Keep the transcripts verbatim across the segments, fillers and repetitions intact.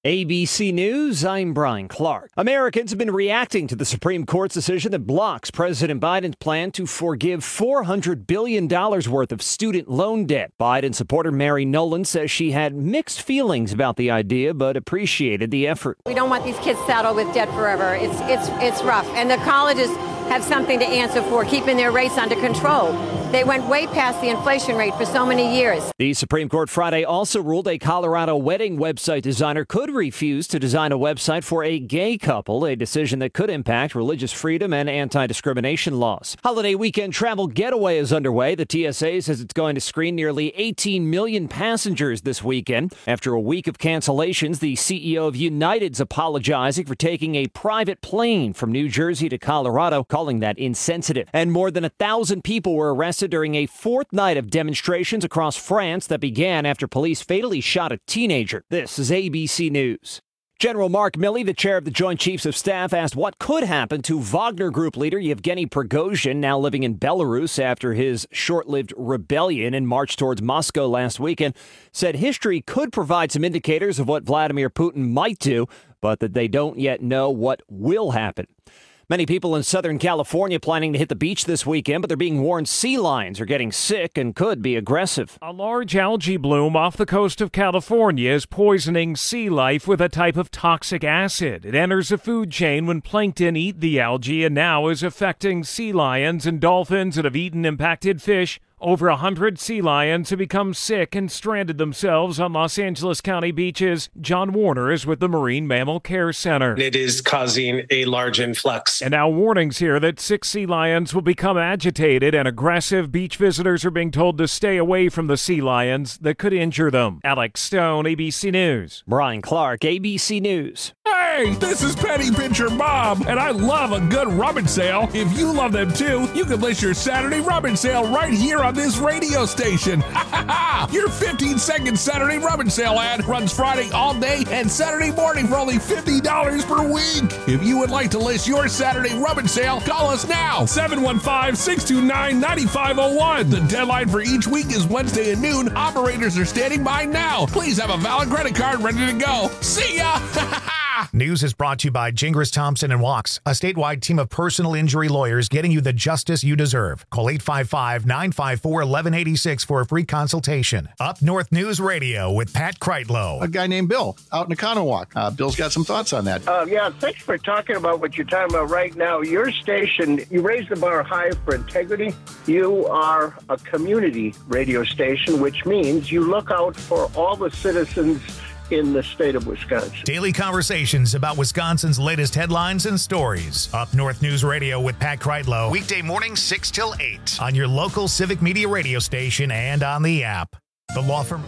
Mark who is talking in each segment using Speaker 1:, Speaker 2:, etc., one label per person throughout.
Speaker 1: A B C News, I'm Brian Clark. Americans have been reacting to the Supreme Court's decision that blocks President Biden's plan to forgive four hundred billion dollars worth of student loan debt. Biden supporter Mary Nolan says she had mixed feelings about the idea, but appreciated the effort.
Speaker 2: We don't want these kids saddled with debt forever. It's, it's, it's rough. And the colleges have something to answer for, keeping their rates under control. They went way past the inflation rate for so many years.
Speaker 1: The Supreme Court Friday also ruled a Colorado wedding website designer could refuse to design a website for a gay couple, a decision that could impact religious freedom and anti-discrimination laws. Holiday weekend travel getaway is underway. The T S A says it's going to screen nearly eighteen million passengers this weekend. After a week of cancellations, the C E O of United's apologizing for taking a private plane from New Jersey to Colorado, calling that insensitive. And more than a thousand people were arrested during a fourth night of demonstrations across France that began after police fatally shot a teenager. This is A B C News. General Mark Milley, the chair of the Joint Chiefs of Staff, asked what could happen to Wagner Group leader Yevgeny Prigozhin, now living in Belarus after his short-lived rebellion and march towards Moscow last weekend, said history could provide some indicators of what Vladimir Putin might do, but that they don't yet know what will happen. Many people in Southern California planning to hit the beach this weekend, but they're being warned sea lions are getting sick and could be aggressive.
Speaker 3: A large algae bloom off the coast of California is poisoning sea life with a type of toxic acid. It enters the food chain when plankton eat the algae and now is affecting sea lions and dolphins that have eaten impacted fish. Over a hundred sea lions have become sick and stranded themselves on Los Angeles County beaches. John Warner is with the Marine Mammal Care Center.
Speaker 4: It is causing a large influx.
Speaker 3: And now warnings here that sick sea lions will become agitated and aggressive. Beach visitors are being told to stay away from the sea lions that could injure them. Alex Stone, A B C News.
Speaker 1: Brian Clark, A B C News.
Speaker 5: Hey, this is Penny Pincher Bob, and I love a good rummage sale. If you love them too, you can list your Saturday rummage sale right here on this radio station. Ha ha ha! Your fifteen second Saturday rummage sale ad runs Friday all day and Saturday morning for only fifty dollars per week. If you would like to list your Saturday rummage sale, call us now, seven one five, six two nine, nine five zero one. The deadline for each week is Wednesday at noon. Operators are standing by now. Please have a valid credit card ready to go. See ya! Ha ha ha!
Speaker 6: News is brought to you by Gingras Thompson and Walks, a statewide team of personal injury lawyers getting you the justice you deserve. Call eight five five, nine five four, one one eight six for a free consultation. Up North News Radio with Pat Kreitlow.
Speaker 7: A guy named Bill out in Economowoc. Uh, Bill's got some thoughts on that.
Speaker 8: Uh, yeah, thanks for talking about what you're talking about right now. Your station, you raise the bar high for integrity. You are a community radio station, which means you look out for all the citizens in the state of Wisconsin.
Speaker 6: Daily conversations about Wisconsin's latest headlines and stories. Up North News Radio with Pat Kreitlow. Weekday mornings six till eight on your local Civic Media radio station and on the app. The law firm.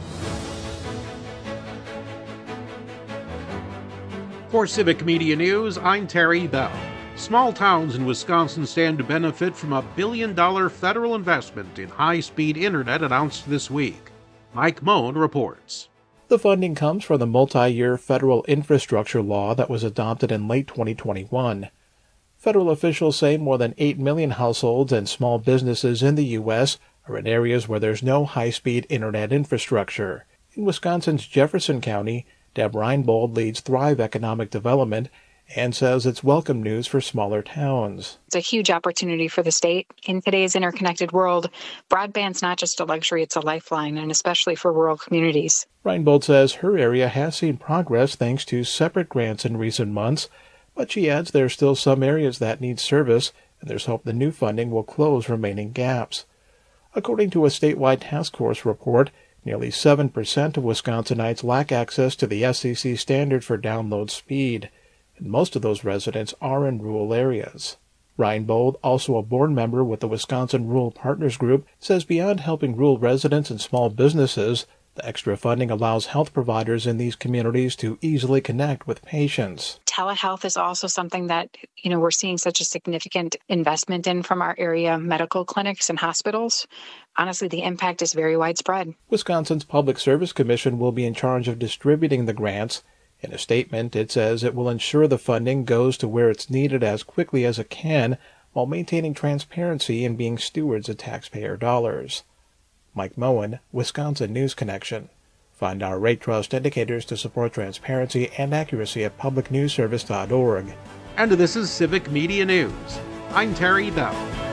Speaker 9: For Civic Media News, I'm Terry Bell. Small towns in Wisconsin stand to benefit from a billion-dollar federal investment in high-speed internet announced this week. Mike Moen reports.
Speaker 10: The funding comes from the multi-year federal infrastructure law that was adopted in late twenty twenty-one. Federal officials say more than eight million households and small businesses in the U S are in areas where there's no high-speed internet infrastructure. In Wisconsin's Jefferson County, Deb Reinbold leads Thrive Economic Development and says it's welcome news for smaller towns.
Speaker 11: It's a huge opportunity for the state. In today's interconnected world, broadband's not just a luxury, it's a lifeline, and especially for rural communities.
Speaker 10: Reinbold says her area has seen progress thanks to separate grants in recent months, but she adds there are still some areas that need service, and there's hope the new funding will close remaining gaps. According to a statewide task force report, nearly seven percent of Wisconsinites lack access to the S E C standard for download speed, and most of those residents are in rural areas. Reinbold, also a board member with the Wisconsin Rural Partners Group, says beyond helping rural residents and small businesses, the extra funding allows health providers in these communities to easily connect with patients.
Speaker 11: Telehealth is also something that, you know, we're seeing such a significant investment in from our area medical clinics and hospitals. Honestly, the impact is very widespread.
Speaker 10: Wisconsin's Public Service Commission will be in charge of distributing the grants. In a statement, it says it will ensure the funding goes to where it's needed as quickly as it can, while maintaining transparency and being stewards of taxpayer dollars. Mike Moen, Wisconsin News Connection. Find our rate trust indicators to support transparency and accuracy at public news service dot org.
Speaker 9: And this is Civic Media News. I'm Terry Bell.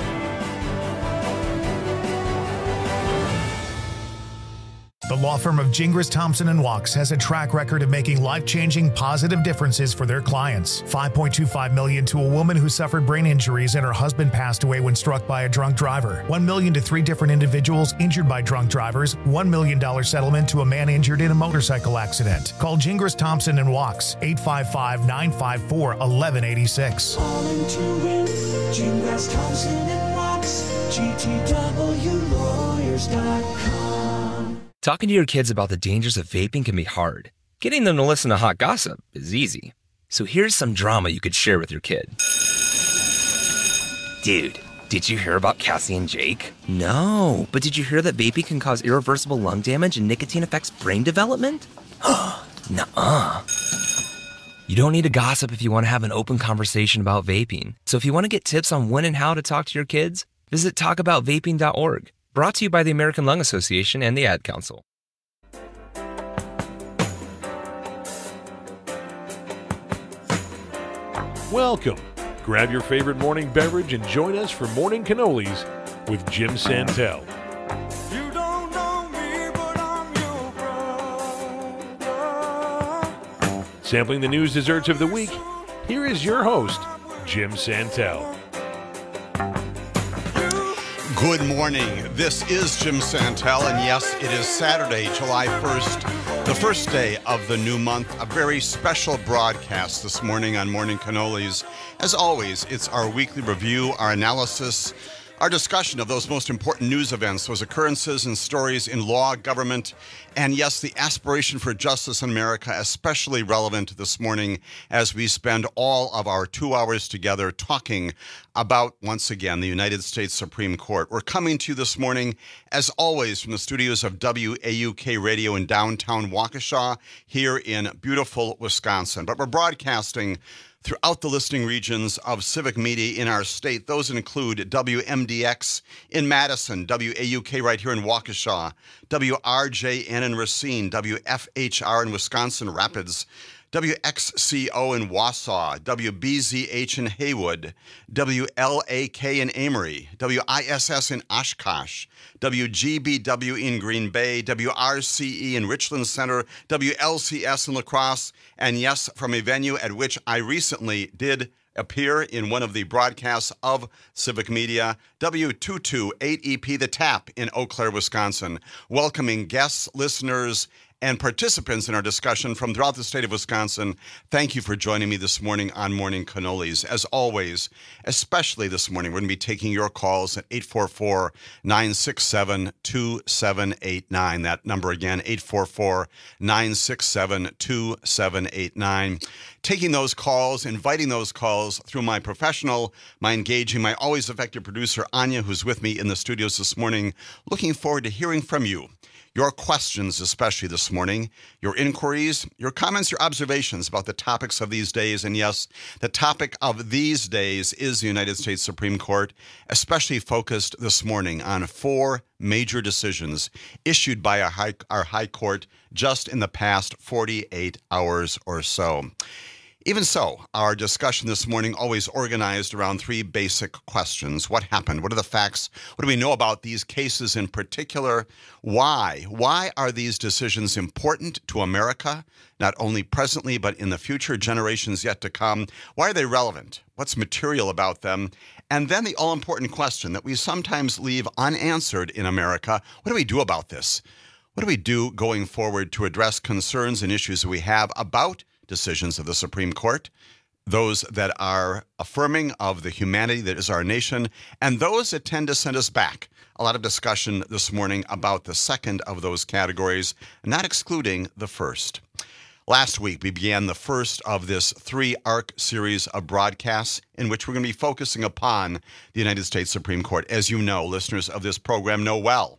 Speaker 6: The law firm of Gingras, Thompson and Wachs has a track record of making life-changing positive differences for their clients. five point two five million dollars to a woman who suffered brain injuries and her husband passed away when struck by a drunk driver. one million dollars to three different individuals injured by drunk drivers. one million dollars settlement to a man injured in a motorcycle accident. Call Gingras, Thompson and Wachs, eight five five, nine five four, one one eight six.
Speaker 12: All in to win, Gingras, Thompson and Wachs, G T W lawyers dot com.
Speaker 13: Talking to your kids about the dangers of vaping can be hard. Getting them to listen to hot gossip is easy. So here's some drama you could share with your kid. Dude, did you hear about Cassie and Jake? No, but did you hear that vaping can cause irreversible lung damage and nicotine affects brain development? Nuh-uh. You don't need to gossip if you want to have an open conversation about vaping. So if you want to get tips on when and how to talk to your kids, visit talk about vaping dot org. Brought to you by the American Lung Association and the Ad Council.
Speaker 14: Welcome. Grab your favorite morning beverage and join us for Morning Cannolis with Jim Santel.
Speaker 12: You don't know me, but I'm your brother.
Speaker 14: Sampling the news desserts of the week, here is your host, Jim Santel.
Speaker 15: Good morning. This is Jim Santel, and yes, it is Saturday, July first, the first day of the new month. A very special broadcast this morning on Morning Cannolis. As always, it's our weekly review, our analysis, our discussion of those most important news events, those occurrences and stories in law, government, and yes, the aspiration for justice in America, especially relevant this morning as we spend all of our two hours together talking about, once again, the United States Supreme Court. We're coming to you this morning, as always, from the studios of W A U K Radio in downtown Waukesha, here in beautiful Wisconsin. But we're broadcasting throughout the listening regions of civic media in our state. Those include W M D X in Madison, W A U K right here in Waukesha, W R J N in Racine, W F H R in Wisconsin Rapids, W X C O in Wausau, W B Z H in Haywood, W L A K in Amory, W I S S in Oshkosh, W G B W in Green Bay, W R C E in Richland Center, W L C S in La Crosse, and yes, from a venue at which I recently did appear in one of the broadcasts of Civic Media, W two twenty-eight E P The Tap in Eau Claire, Wisconsin, welcoming guests, listeners, and participants in our discussion from throughout the state of Wisconsin. Thank you for joining me this morning on Morning Cannolis. As always, especially this morning, we're going to be taking your calls at eight four four, nine six seven, two seven eight nine. That number again, eight four four, nine six seven, two seven eight nine. Taking those calls, inviting those calls through my professional, my engaging, my always effective producer, Anya, who's with me in the studios this morning. Looking forward to hearing from you. Your questions, especially this morning, your inquiries, your comments, your observations about the topics of these days. And yes, the topic of these days is the United States Supreme Court, especially focused this morning on four major decisions issued by our high, our high court just in the past forty-eight hours or so. Even so, our discussion this morning always organized around three basic questions. What happened? What are the facts? What do we know about these cases in particular? Why? Why are these decisions important to America, not only presently, but in the future generations yet to come? Why are they relevant? What's material about them? And then the all-important question that we sometimes leave unanswered in America: what do we do about this? What do we do going forward to address concerns and issues that we have about decisions of the Supreme Court, those that are affirming of the humanity that is our nation, and those that tend to send us back? A lot of discussion this morning about the second of those categories, not excluding the first. Last week, we began the first of this three-arc series of broadcasts in which we're going to be focusing upon the United States Supreme Court. As you know, listeners of this program know well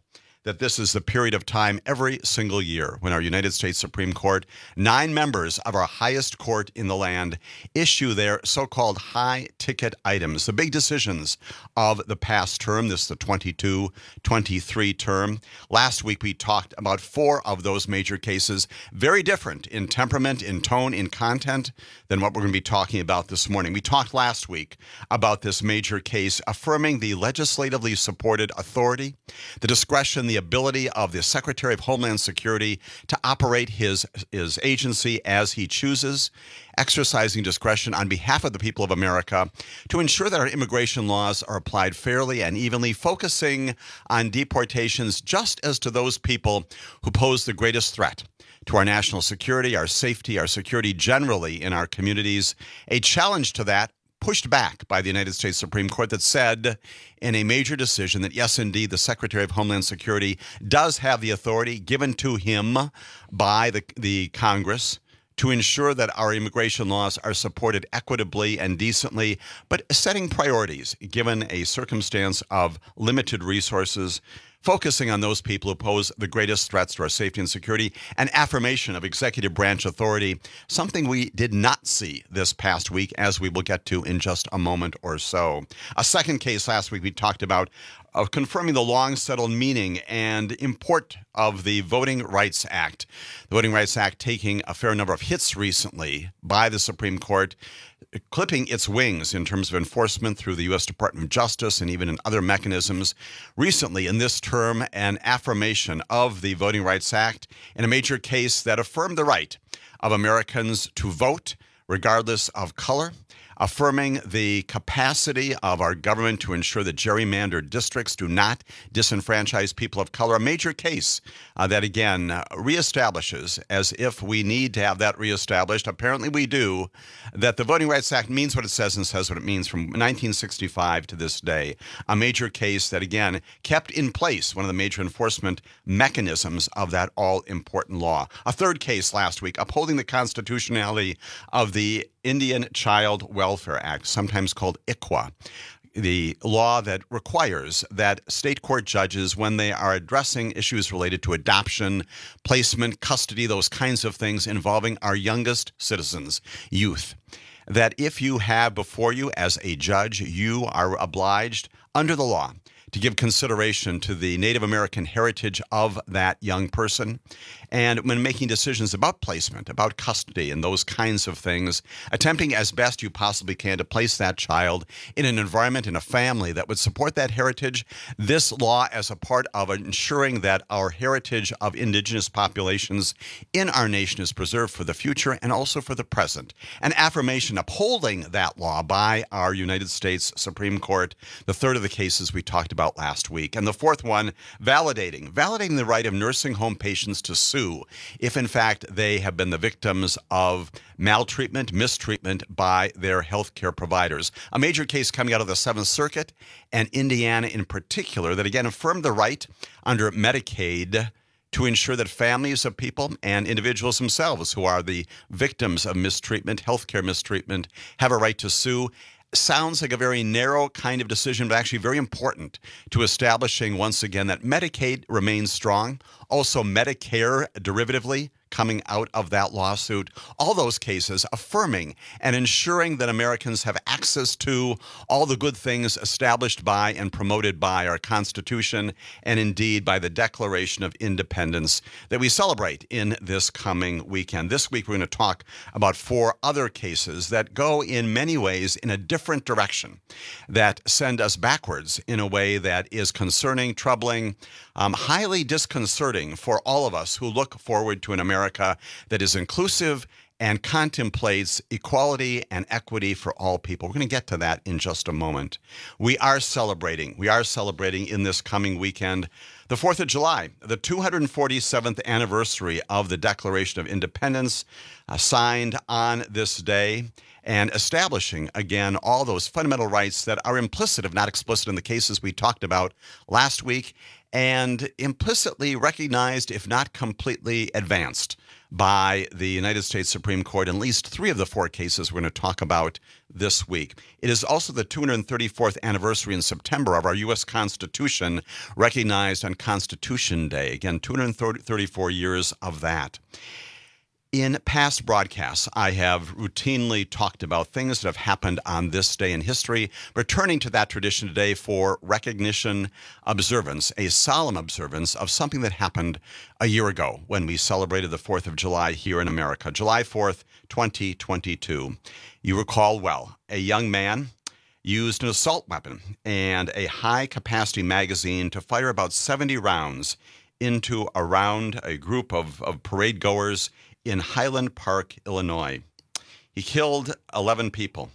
Speaker 15: that this is the period of time every single year when our United States Supreme Court, nine members of our highest court in the land, issue their so-called high-ticket items, the big decisions of the past term. This is the twenty-two twenty-three term. Last week, we talked about four of those major cases, very different in temperament, in tone, in content than what we're going to be talking about this morning. We talked last week about this major case affirming the legislatively supported authority, the discretion, the ability of the Secretary of Homeland Security to operate his, his agency as he chooses, exercising discretion on behalf of the people of America to ensure that our immigration laws are applied fairly and evenly, focusing on deportations just as to those people who pose the greatest threat to our national security, our safety, our security generally in our communities. A challenge to that pushed back by the United States Supreme Court that said in a major decision that, yes, indeed, the Secretary of Homeland Security does have the authority given to him by the, the Congress to ensure that our immigration laws are supported equitably and decently, but setting priorities given a circumstance of limited resources, focusing on those people who pose the greatest threats to our safety and security, an affirmation of executive branch authority, something we did not see this past week, as we will get to in just a moment or so. A second case last week we talked about of confirming the long-settled meaning and import of the Voting Rights Act. The Voting Rights Act taking a fair number of hits recently by the Supreme Court, clipping its wings in terms of enforcement through the U S Department of Justice and even in other mechanisms. Recently, in this term, an affirmation of the Voting Rights Act in a major case that affirmed the right of Americans to vote regardless of color, affirming the capacity of our government to ensure that gerrymandered districts do not disenfranchise people of color. A major case uh, that, again, uh, reestablishes, as if we need to have that reestablished, apparently we do, that the Voting Rights Act means what it says and says what it means from nineteen sixty-five to this day. A major case that, again, kept in place one of the major enforcement mechanisms of that all-important law. A third case last week upholding the constitutionality of the Indian Child Welfare Act, sometimes called I C W A, the law that requires that state court judges, when they are addressing issues related to adoption, placement, custody, those kinds of things involving our youngest citizens, youth, that if you have before you as a judge, you are obliged under the law to give consideration to the Native American heritage of that young person. And when making decisions about placement, about custody and those kinds of things, attempting as best you possibly can to place that child in an environment, in a family that would support that heritage, this law as a part of ensuring that our heritage of indigenous populations in our nation is preserved for the future and also for the present. An affirmation upholding that law by our United States Supreme Court, the third of the cases we talked about last week. And the fourth one, validating, validating the right of nursing home patients to sue if, in fact, they have been the victims of maltreatment, mistreatment by their healthcare providers. A major case coming out of the Seventh Circuit and Indiana in particular that, again, affirmed the right under Medicaid to ensure that families of people and individuals themselves who are the victims of mistreatment, healthcare mistreatment, have a right to sue. Sounds like a very narrow kind of decision, but actually very important to establishing once again that Medicaid remains strong. Also, Medicare derivatively coming out of that lawsuit. All those cases affirming and ensuring that Americans have access to all the good things established by and promoted by our Constitution and indeed by the Declaration of Independence that we celebrate in this coming weekend. This week, we're going to talk about four other cases that go in many ways in a different direction, that send us backwards in a way that is concerning, troubling, um, highly disconcerting for all of us who look forward to an America that is inclusive and contemplates equality and equity for all people. We're going to get to that in just a moment. We are celebrating, we are celebrating in this coming weekend the fourth of July, the two hundred forty-seventh anniversary of the Declaration of Independence, uh, signed on this day, and establishing, again, all those fundamental rights that are implicit, if not explicit, in the cases we talked about last week, and implicitly recognized, if not completely advanced, by the United States Supreme Court in at least three of the four cases we're going to talk about this week. It is also the two hundred thirty-fourth anniversary in September of our U S Constitution, recognized on Constitution Day. Again, two hundred thirty-four years of that. In past broadcasts, I have routinely talked about things that have happened on this day in history, returning to that tradition today for recognition observance, a solemn observance of something that happened a year ago when we celebrated the fourth of July here in America, July fourth, twenty twenty-two. You recall well, a young man used an assault weapon and a high-capacity magazine to fire about seventy rounds into around a group of, of parade goers in Highland Park, Illinois. He killed eleven people.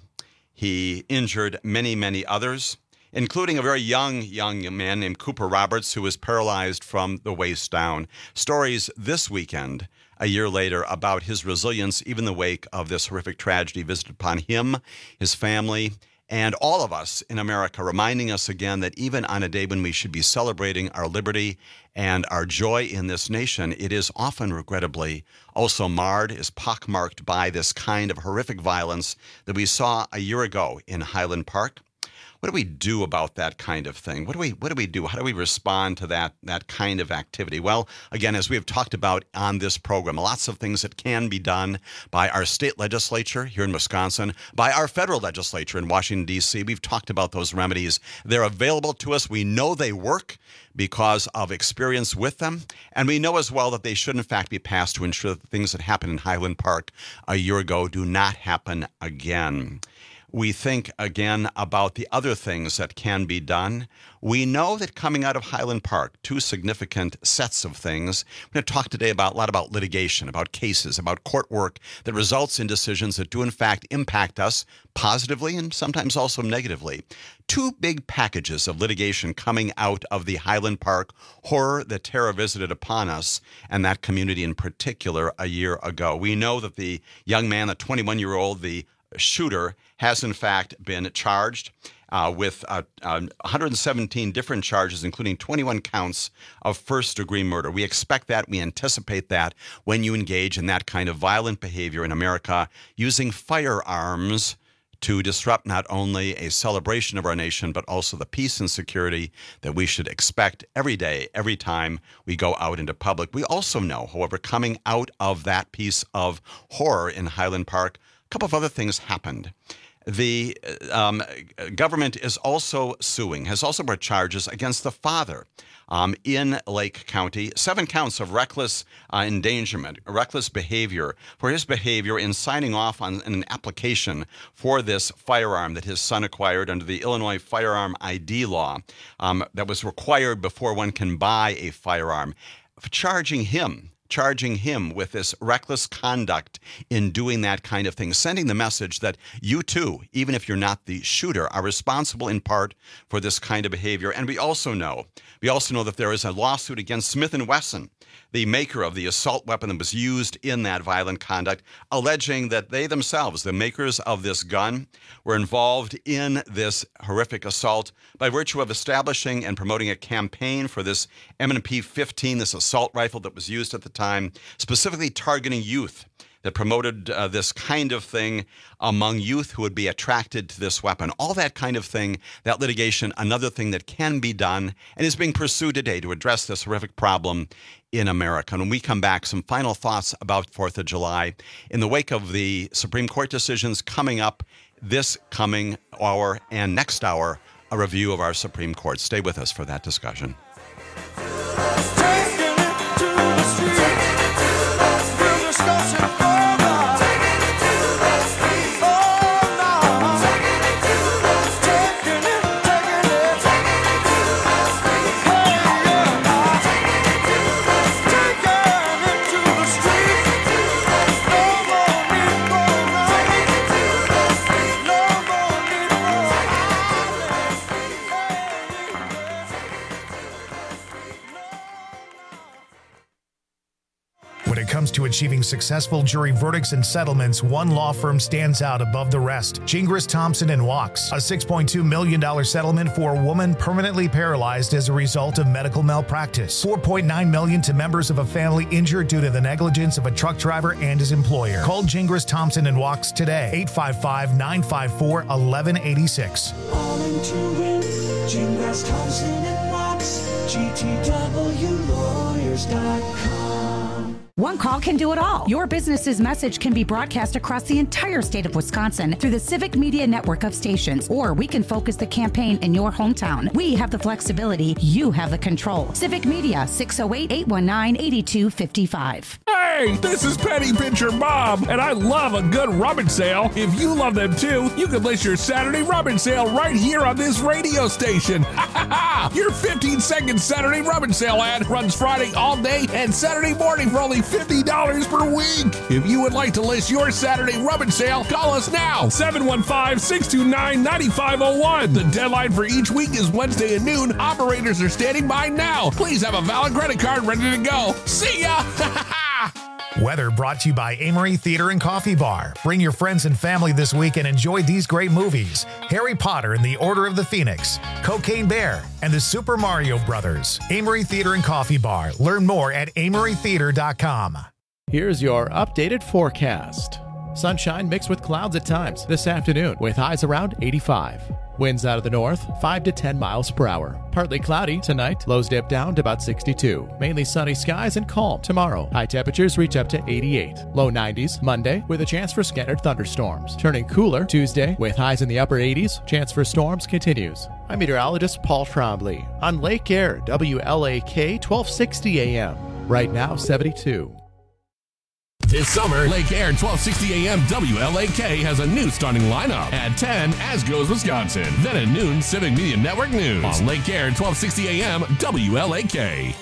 Speaker 15: He injured many, many others, including a very young, young man named Cooper Roberts, who was paralyzed from the waist down. Stories this weekend, a year later, about his resilience, even in the wake of this horrific tragedy visited upon him, his family, and all of us in America, reminding us again that even on a day when we should be celebrating our liberty and our joy in this nation, it is often, regrettably, also marred, is pockmarked by this kind of horrific violence that we saw a year ago in Highland Park. What do we do about that kind of thing? What do we what do we do? How do we respond to that that kind of activity? Well, again, as we have talked about on this program, lots of things that can be done by our state legislature here in Wisconsin, by our federal legislature in Washington, D C. We've talked about those remedies. They're available to us. We know they work because of experience with them. And we know as well that they should, in fact, be passed to ensure that the things that happened in Highland Park a year ago do not happen again. We think again about the other things that can be done. We know that coming out of Highland Park, two significant sets of things. We're going to talk today about a lot about litigation, about cases, about court work that results in decisions that do in fact impact us positively and sometimes also negatively. Two big packages of litigation coming out of the Highland Park horror that terror visited upon us and that community in particular a year ago. We know that the young man, the twenty-one-year-old, the shooter, has in fact been charged uh, with uh, uh, one hundred seventeen different charges, including twenty-one counts of first-degree murder. We expect that. We anticipate that when you engage in that kind of violent behavior in America, using firearms to disrupt not only a celebration of our nation, but also the peace and security that we should expect every day, every time we go out into public. We also know, however, coming out of that piece of horror in Highland Park, a couple of other things happened. The um, government is also suing, has also brought charges against the father um, in Lake County, seven counts of reckless uh, endangerment, reckless behavior, for his behavior in signing off on an application for this firearm that his son acquired under the Illinois Firearm I D law um, that was required before one can buy a firearm, charging him charging him with this reckless conduct in doing that kind of thing, sending the message that you too, even if you're not the shooter, are responsible in part for this kind of behavior. And we also know, we also know that there is a lawsuit against Smith and Wesson, the maker of the assault weapon that was used in that violent conduct, alleging that they themselves, the makers of this gun, were involved in this horrific assault by virtue of establishing and promoting a campaign for this M and P fifteen, this assault rifle that was used at the time, specifically targeting youth, that promoted uh, this kind of thing among youth who would be attracted to this weapon. All that kind of thing, that litigation, another thing that can be done and is being pursued today to address this horrific problem in America. And when we come back, some final thoughts about fourth of July in the wake of the Supreme Court decisions coming up this coming hour and next hour, a review of our Supreme Court. Stay with us for that discussion.
Speaker 6: When it comes to achieving successful jury verdicts and settlements, one law firm stands out above the rest. Gingras, Thompson and Wachs. A six point two million dollars settlement for a woman permanently paralyzed as a result of medical malpractice. four point nine million dollars to members of a family injured due to the negligence of a truck driver and his employer. Call Gingras, Thompson and Wachs today. eight five five, nine five four, one one eight six.
Speaker 12: All in to win. Gingras, Thompson and Wachs. G T W lawyers dot com.
Speaker 16: One call can do it all. Your business's message can be broadcast across the entire state of Wisconsin through the Civic Media network of stations, or we can focus the campaign in your hometown. We have the flexibility. You have the control. Civic Media, six oh eight, eight one nine, eight two five five.
Speaker 5: Hey, this is Penny Pincher Bob, and I love a good rummage sale. If you love them too, you can list your Saturday rummage sale right here on this radio station. Ha ha ha! Your fifteen second Saturday rummage sale ad runs Friday all day and Saturday morning for only fifty dollars per week. If you would like to list your Saturday rummage sale, call us now, seven one five, six two nine, nine five zero one. The deadline for each week is Wednesday at noon. Operators are standing by now. Please have a valid credit card ready to go. See ya!
Speaker 6: Weather brought to you by Amory Theater and Coffee Bar. Bring your friends and family this week and enjoy these great movies: Harry Potter and the Order of the Phoenix, Cocaine Bear, and the Super Mario Brothers. Amory Theater and Coffee Bar. Learn more at amory theater dot com.
Speaker 10: Here's your updated forecast. Sunshine mixed with clouds at times this afternoon with highs around eighty-five. Winds out of the north, five to ten miles per hour. Partly cloudy tonight, lows dip down to about sixty-two. Mainly sunny skies and calm tomorrow. High temperatures reach up to eighty-eight. Low nineties Monday with a chance for scattered thunderstorms. Turning cooler Tuesday with highs in the upper eighties. Chance for storms continues. I'm meteorologist Paul Trombley on Lake Air, W L A K twelve sixty A M. Right now, seventy-two.
Speaker 5: This summer, Lake Air twelve sixty A M W L A K has a new starting lineup. At ten, As Goes Wisconsin. Then at noon, Civic Media Network News. On Lake Air twelve sixty A M W L A K.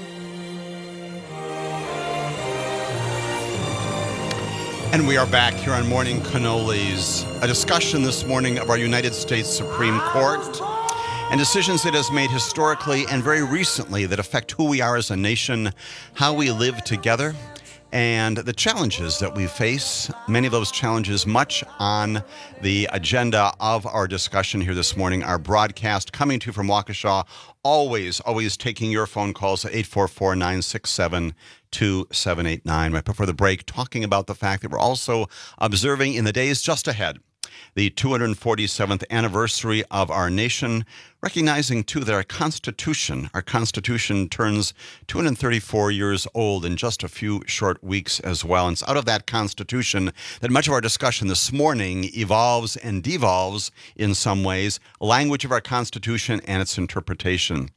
Speaker 15: And we are back here on Morning Cannolis. A discussion this morning of our United States Supreme Court and decisions it has made historically and very recently that affect who we are as a nation, how we live together, and the challenges that we face. Many of those challenges much on the agenda of our discussion here this morning. Our broadcast coming to you from Waukesha, always, always taking your phone calls at eight four four, nine six seven, two seven eight nine. Right before the break, talking about the fact that we're also observing in the days just ahead the two hundred forty-seventh anniversary of our nation, recognizing, too, that our Constitution, our Constitution turns two hundred thirty-four years old in just a few short weeks as well. And it's out of that Constitution that much of our discussion this morning evolves and devolves in some ways, language of our Constitution and its interpretation.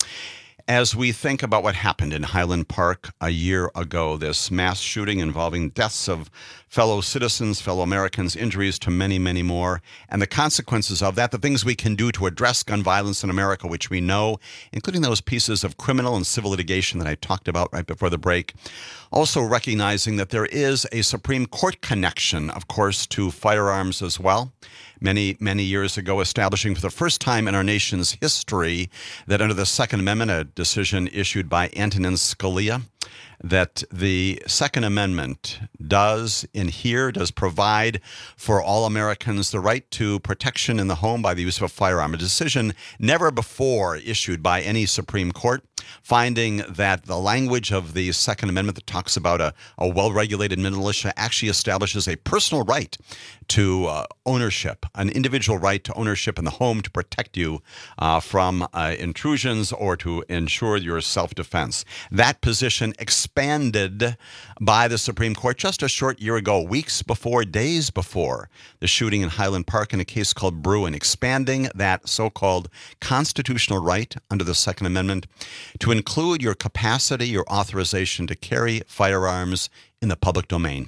Speaker 15: As we think about what happened in Highland Park a year ago, this mass shooting involving deaths of fellow citizens, fellow Americans, injuries to many, many more, and the consequences of that, the things we can do to address gun violence in America, which we know, including those pieces of criminal and civil litigation that I talked about right before the break. Also recognizing that there is a Supreme Court connection, of course, to firearms as well. Many, many years ago, establishing for the first time in our nation's history that under the Second Amendment, a decision issued by Antonin Scalia, that the Second Amendment does in here, does provide for all Americans the right to protection in the home by the use of a firearm. A decision never before issued by any Supreme Court, finding that the language of the Second Amendment that talks about a, a well-regulated militia actually establishes a personal right to uh, ownership, an individual right to ownership in the home to protect you uh, from uh, intrusions or to ensure your self-defense. That position expanded by the Supreme Court just a short year ago, weeks before, days before the shooting in Highland Park in a case called Bruin, expanding that so-called constitutional right under the Second Amendment to include your capacity, your authorization to carry firearms in the public domain,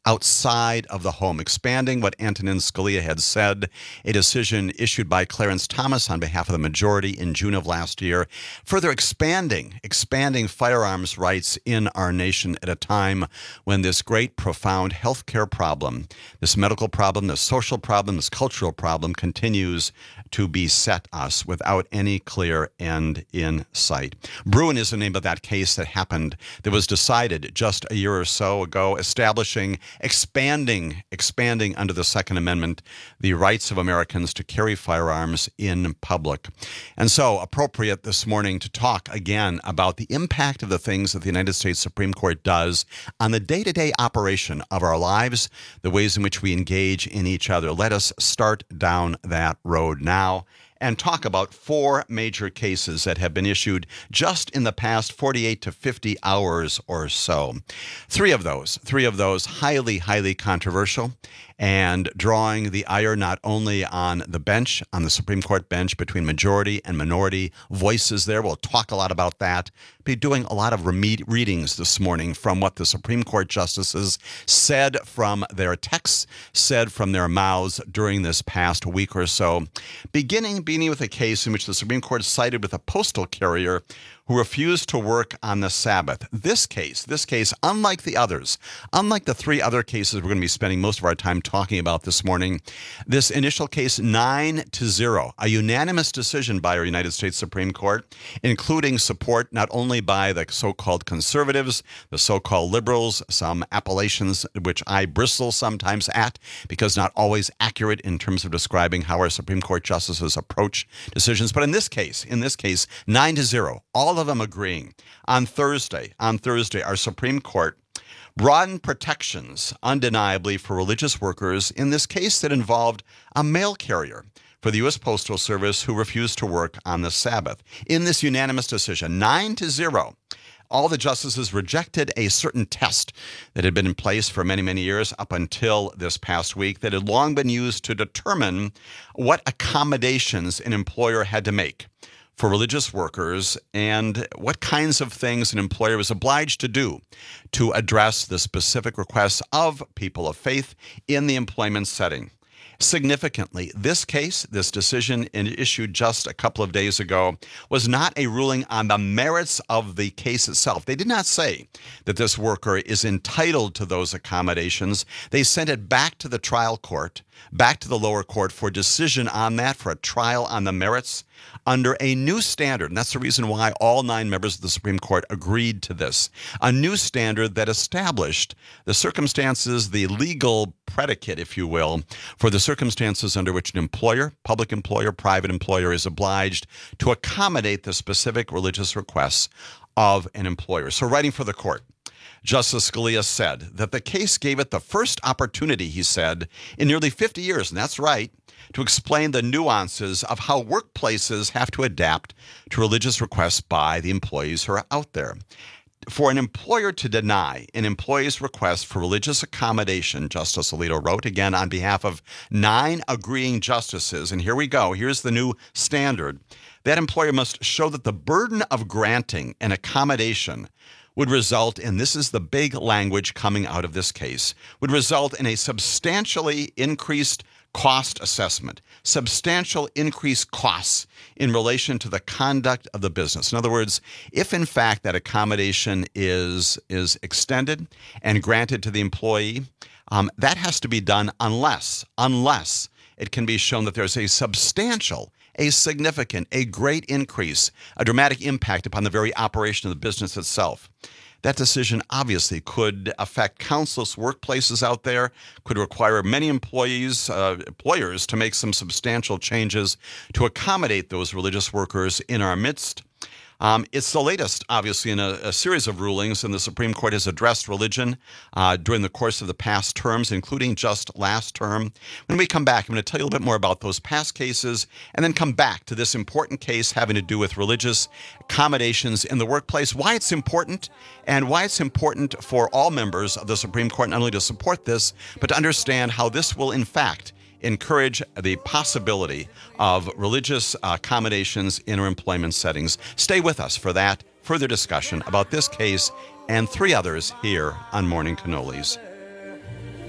Speaker 15: outside of the home, expanding what Antonin Scalia had said, a decision issued by Clarence Thomas on behalf of the majority in June of last year, further expanding, expanding firearms rights in our nation at a time when this great, profound healthcare problem, this medical problem, this social problem, this cultural problem continues to beset us without any clear end in sight. Bruen is the name of that case that happened, that was decided just a year or so ago, establishing, expanding, expanding under the Second Amendment, the rights of Americans to carry firearms in public. And so appropriate this morning to talk again about the impact of the things that the United States Supreme Court does on the day-to-day operation of our lives, the ways in which we engage in each other. Let us start down that road now and talk about four major cases that have been issued just in the past forty-eight to fifty hours or so. Three of those, three of those highly, highly controversial and drawing the ire not only on the bench, on the Supreme Court bench, between majority and minority voices there. We'll talk a lot about that. Be doing a lot of remed- readings this morning from what the Supreme Court justices said from their texts, said from their mouths during this past week or so. Beginning, beginning with a case in which the Supreme Court sided with a postal carrier who refused to work on the Sabbath. This case, this case, unlike the others, unlike the three other cases we're going to be spending most of our time talking about this morning, this initial case, nine to zero, a unanimous decision by our United States Supreme Court, including support not only by the so-called conservatives, the so-called liberals, some appellations which I bristle sometimes at because not always accurate in terms of describing how our Supreme Court justices approach decisions. But in this case, in this case, nine to zero, all of them agreeing. On Thursday, on Thursday, our Supreme Court broadened protections undeniably for religious workers in this case that involved a mail carrier for the U S Postal Service who refused to work on the Sabbath. In this unanimous decision, nine to zero, all the justices rejected a certain test that had been in place for many, many years up until this past week that had long been used to determine what accommodations an employer had to make for religious workers and what kinds of things an employer was obliged to do to address the specific requests of people of faith in the employment setting. Significantly, this case, this decision issued just a couple of days ago, was not a ruling on the merits of the case itself. They did not say that this worker is entitled to those accommodations. They sent it back to the trial court, back to the lower court for decision on that, for a trial on the merits under a new standard. And that's the reason why all nine members of the Supreme Court agreed to this. A new standard that established the circumstances, the legal predicate, if you will, for the circumstances under which an employer, public employer, private employer, is obliged to accommodate the specific religious requests of an employer. So writing for the court, Justice Scalia said that the case gave it the first opportunity, he said, in nearly fifty years, and that's right, to explain the nuances of how workplaces have to adapt to religious requests by the employees who are out there. For an employer to deny an employee's request for religious accommodation, Justice Alito wrote, again on behalf of nine agreeing justices, and here we go, here's the new standard, that employer must show that the burden of granting an accommodation would result in, this is the big language coming out of this case, would result in a substantially increased cost assessment, substantial increased costs in relation to the conduct of the business. In other words, if in fact that accommodation is, is extended and granted to the employee, um, that has to be done unless, unless it can be shown that there's a substantial, a significant, a great increase, a dramatic impact upon the very operation of the business itself. That decision obviously could affect countless workplaces out there, could require many employees, uh, employers to make some substantial changes to accommodate those religious workers in our midst. Um, it's the latest, obviously, in a, a series of rulings, and the Supreme Court has addressed religion uh, during the course of the past terms, including just last term. When we come back, I'm going to tell you a little bit more about those past cases, and then come back to this important case having to do with religious accommodations in the workplace, why it's important, and why it's important for all members of the Supreme Court not only to support this, but to understand how this will, in fact, encourage the possibility of religious accommodations in our employment settings. Stay with us for that further discussion about this case and three others here on Morning Cannolis.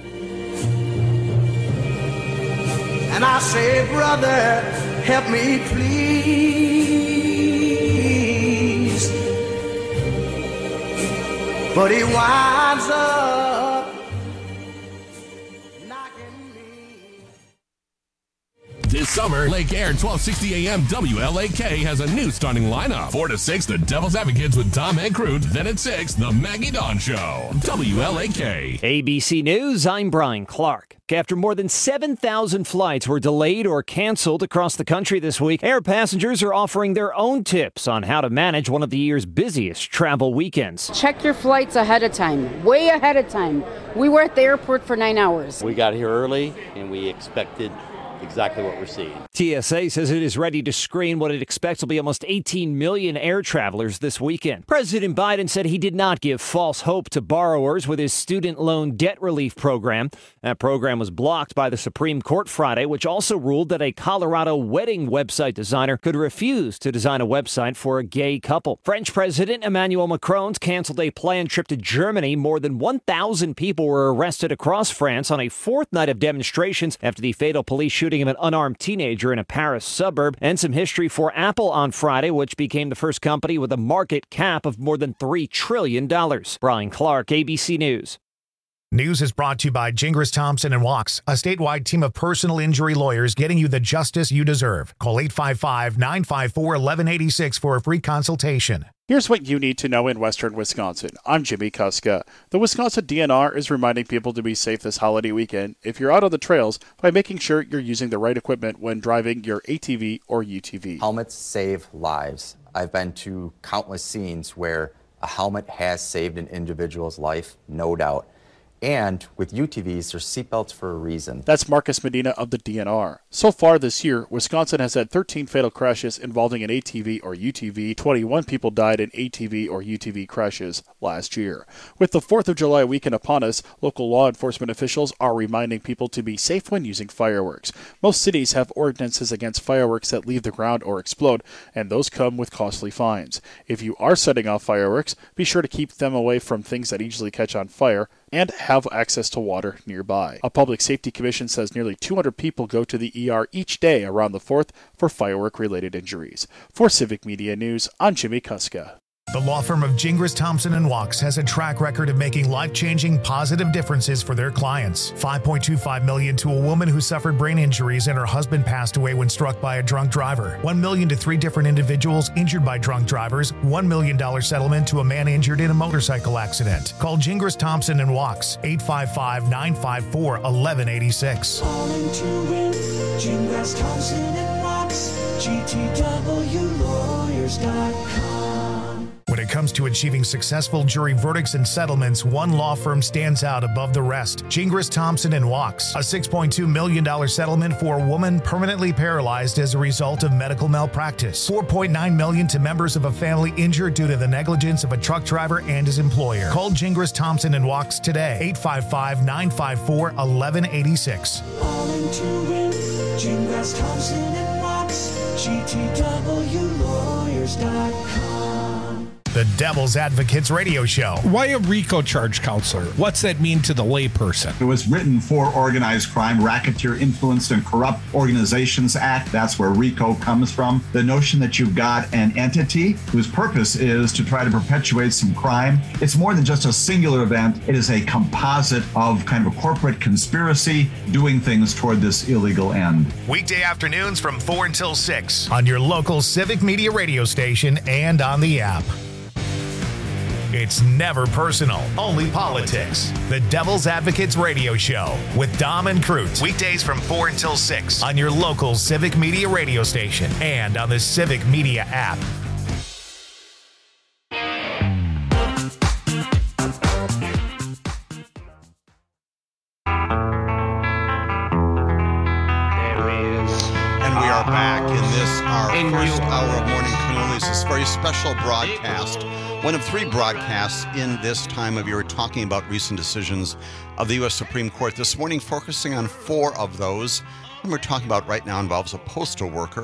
Speaker 12: And I say, brother, help me please. But he winds up knocking me.
Speaker 5: This summer, Lake Air twelve sixty A M W L A K has a new starting lineup. four to six, the Devil's Advocates with Tom and Crute. Then at six, the Maggie Dawn Show. W L A K.
Speaker 1: A B C News, I'm Brian Clark. After more than seven thousand flights were delayed or canceled across the country this week, air passengers are offering their own tips on how to manage one of the year's busiest travel weekends.
Speaker 17: Check your flights ahead of time, way ahead of time. We were at the airport for nine hours.
Speaker 18: We got here early and we expected exactly what we're seeing.
Speaker 1: T S A says it is ready to screen what it expects will be almost eighteen million air travelers this weekend. President Biden said he did not give false hope to borrowers with his student loan debt relief program. That program was blocked by the Supreme Court Friday, which also ruled that a Colorado wedding website designer could refuse to design a website for a gay couple. French President Emmanuel Macron canceled a planned trip to Germany. More than one thousand people were arrested across France on a fourth night of demonstrations after the fatal police shooting of an unarmed teenager in a Paris suburb. And some history for Apple on Friday, which became the first company with a market cap of more than three trillion dollars. Brian Clark, A B C News.
Speaker 6: News is brought to you by Gingras Thompson and Walks, a statewide team of personal injury lawyers getting you the justice you deserve. Call eight five five, nine five four, one one eight six for a free consultation.
Speaker 10: Here's what you need to know in western Wisconsin. I'm Jimmy Kuska. The Wisconsin D N R is reminding people to be safe this holiday weekend if you're out on the trails by making sure you're using the right equipment when driving your A T V or U T V.
Speaker 19: Helmets save lives. I've been to countless scenes where a helmet has saved an individual's life, no doubt. And with U T Vs, there's seatbelts for a reason.
Speaker 10: That's Marcus Medina of the D N R. So far this year, Wisconsin has had thirteen fatal crashes involving an A T V or U T V. twenty-one people died in A T V or U T V crashes last year. With the fourth of July weekend upon us, local law enforcement officials are reminding people to be safe when using fireworks. Most cities have ordinances against fireworks that leave the ground or explode, and those come with costly fines. If you are setting off fireworks, be sure to keep them away from things that easily catch on fire and have access to water nearby. A public safety commission says nearly two hundred people go to the E R each day around the fourth for firework-related injuries. For Civic Media News, I'm Jimmy Kuska.
Speaker 6: The law firm of Gingras Thompson and Walks has a track record of making life-changing positive differences for their clients. five point two five million dollars to a woman who suffered brain injuries and her husband passed away when struck by a drunk driver. one million dollars to three different individuals injured by drunk drivers. one million dollars settlement to a man injured in a motorcycle accident. Call Gingras Thompson and Walks, eight five five, nine five four, one one eight six.
Speaker 12: Calling to win, Gingras Thompson and Walks, G T W lawyers dot com.
Speaker 6: When it comes to achieving successful jury verdicts and settlements, one law firm stands out above the rest. Gingras Thompson and Walks, a six point two million dollars settlement for a woman permanently paralyzed as a result of medical malpractice. four point nine million dollars to members of a family injured due to the negligence of a truck driver and his employer. Call Gingras Thompson and Walks today, eight five five, nine five four, one one eight six.
Speaker 12: Calling to win, Gingras Thompson and Walks, G T W lawyers dot com.
Speaker 6: The Devil's Advocates Radio Show.
Speaker 5: Why a RICO charge, counselor? What's that mean to the layperson?
Speaker 20: It was written for Organized Crime, Racketeer Influenced and Corrupt Organizations Act. That's where RICO comes from. The notion that you've got an entity whose purpose is to try to perpetuate some crime. It's more than just a singular event. It is a composite of kind of a corporate conspiracy doing things toward this illegal end.
Speaker 6: Weekday afternoons from four until six on your local Civic Media radio station and on the app. It's never personal, only politics. The Devil's Advocates Radio Show with Dom and Crute. Weekdays from four until six on your local Civic Media radio station and on the Civic Media app.
Speaker 15: Back in this, our in first hour of Morning Cannolis, this very special broadcast, one of three broadcasts in this time of year talking about recent decisions of the U S Supreme Court. This morning, focusing on four of those, and we're talking about right now involves a postal worker.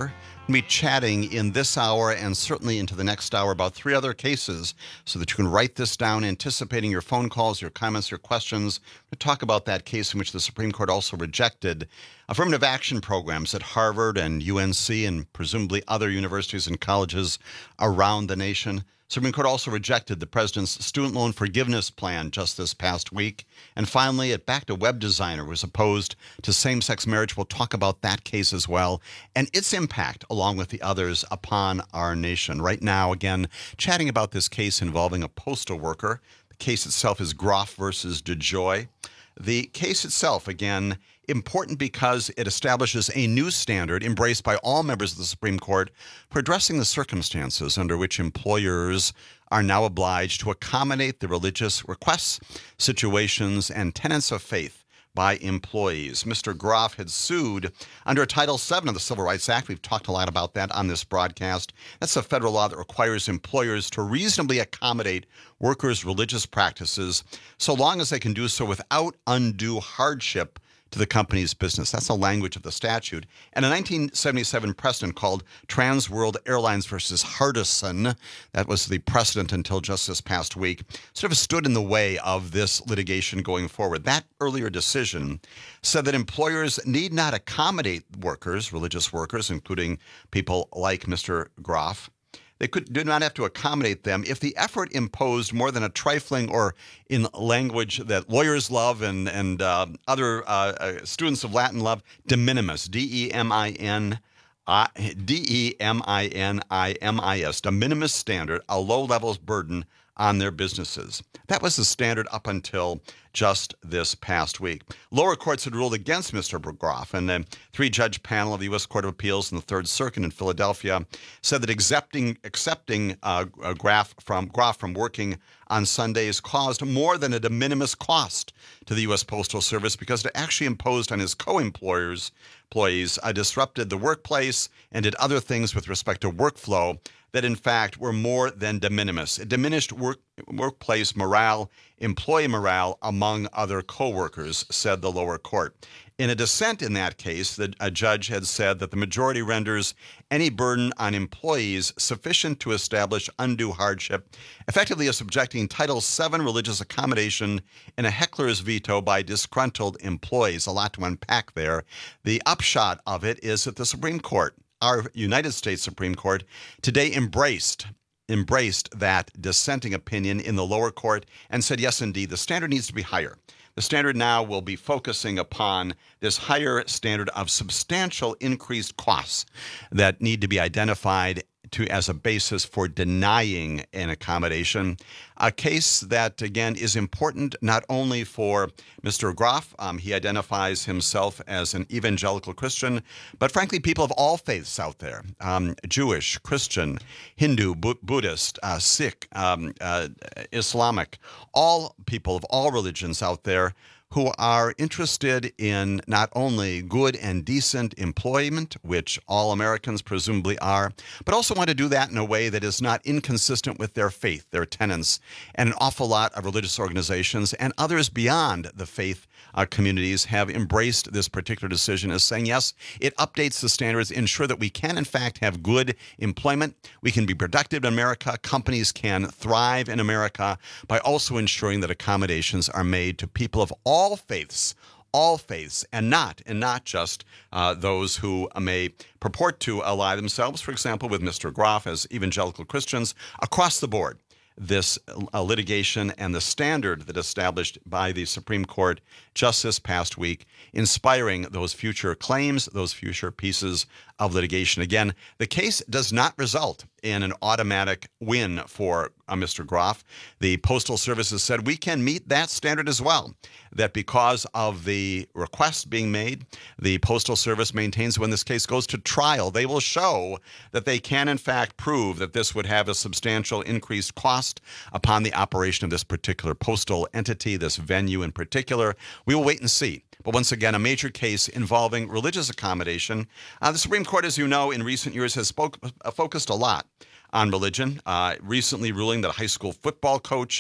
Speaker 15: We'll be chatting in this hour and certainly into the next hour about three other cases so that you can write this down, anticipating your phone calls, your comments, your questions. We'll talk about that case in which the Supreme Court also rejected affirmative action programs at Harvard and U N C and presumably other universities and colleges around the nation. Supreme Court also rejected the president's student loan forgiveness plan just this past week. And finally, it backed a web designer who was opposed to same-sex marriage. We'll talk about that case as well and its impact, along with the others, upon our nation. Right now, again, chatting about this case involving a postal worker. The case itself is Groff versus DeJoy. The case itself, again, important because it establishes a new standard embraced by all members of the Supreme Court for addressing the circumstances under which employers are now obliged to accommodate the religious requests, situations, and tenets of faith by employees. Mister Groff had sued under Title seven of the Civil Rights Act. We've talked a lot about that on this broadcast. That's a federal law that requires employers to reasonably accommodate workers' religious practices so long as they can do so without undue hardship to the company's business. That's the language of the statute. And a nineteen seventy-seven precedent called Trans World Airlines versus Hardison, that was the precedent until just this past week, sort of stood in the way of this litigation going forward. That earlier decision said that employers need not accommodate workers, religious workers, including people like Mister Groff. They could, did not have to accommodate them if the effort imposed more than a trifling, or in language that lawyers love and, and uh, other uh, uh, students of Latin love, de minimis, D E M I N, uh, D E M I N I M I S, de minimis standard, a low-levels burden on their businesses. That was the standard up until just this past week. Lower courts had ruled against Mister Groff, and the three-judge panel of the U S Court of Appeals in the Third Circuit in Philadelphia said that accepting accepting uh, Groff from Groff from working on Sundays caused more than a de minimis cost to the U S Postal Service because it actually imposed on his co-employers employees uh, disrupted the workplace and did other things with respect to workflow that, in fact, were more than de minimis. It diminished work, workplace morale, employee morale among other coworkers, said the lower court. In a dissent in that case, the, a judge had said that the majority renders any burden on employees sufficient to establish undue hardship, effectively subjecting Title seven religious accommodation in a heckler's veto by disgruntled employees. A lot to unpack there. The upshot of it is that the Supreme Court, our United States Supreme Court, today embraced embraced that dissenting opinion in the lower court and said, yes, indeed, the standard needs to be higher. The standard now will be focusing upon this higher standard of substantial increased costs that need to be identified to as a basis for denying an accommodation, a case that, again, is important not only for Mister Groff. Um, he identifies himself as an evangelical Christian, but frankly, people of all faiths out there, um, Jewish, Christian, Hindu, Bu- Buddhist, uh, Sikh, um, uh, Islamic, all people of all religions out there who are interested in not only good and decent employment, which all Americans presumably are, but also want to do that in a way that is not inconsistent with their faith, their tenets, and an awful lot of religious organizations and others beyond the faith uh, communities have embraced this particular decision as saying, yes, it updates the standards, ensure that we can, in fact, have good employment. We can be productive in America. Companies can thrive in America by also ensuring that accommodations are made to people of all faiths, all faiths, and not and not just uh, those who may purport to ally themselves, for example, with Mister Groff as evangelical Christians, across the board. This uh, litigation and the standard that established by the Supreme Court just this past week, inspiring those future claims, those future pieces of litigation. Again, the case does not result in an automatic win for uh, Mister Groff. The Postal Service has said we can meet that standard as well, that because of the request being made, the Postal Service maintains when this case goes to trial, they will show that they can, in fact, prove that this would have a substantial increased cost upon the operation of this particular postal entity, this venue in particular. We will wait and see. But once again, a major case involving religious accommodation. Uh, the Supreme Court, as you know, in recent years has spoke, uh, focused a lot on religion, uh, recently ruling that a high school football coach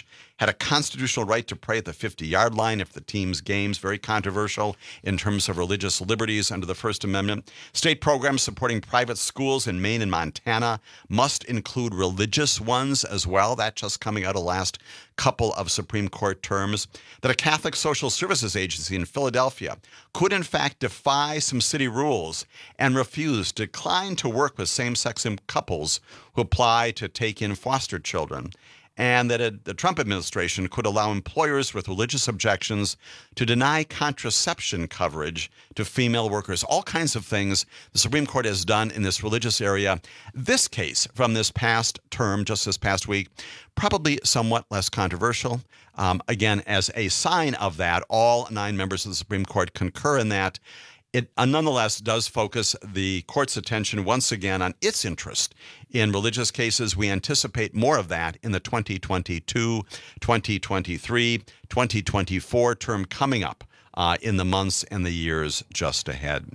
Speaker 15: had a constitutional right to pray at the fifty-yard line if the team's games, very controversial in terms of religious liberties under the First Amendment. State programs supporting private schools in Maine and Montana must include religious ones as well. That just coming out of last couple of Supreme Court terms. That a Catholic social services agency in Philadelphia could in fact defy some city rules and refuse, decline to work with same-sex couples who apply to take in foster children. And that a, the Trump administration could allow employers with religious objections to deny contraception coverage to female workers. All kinds of things the Supreme Court has done in this religious area. This case from this past term, just this past week, probably somewhat less controversial. Um, again, as a sign of that, all nine members of the Supreme Court concur in that. It uh, nonetheless does focus the court's attention once again on its interest in religious cases. We anticipate more of that in the twenty twenty-two, twenty twenty-three, twenty twenty-four term coming up uh, in the months and the years just ahead.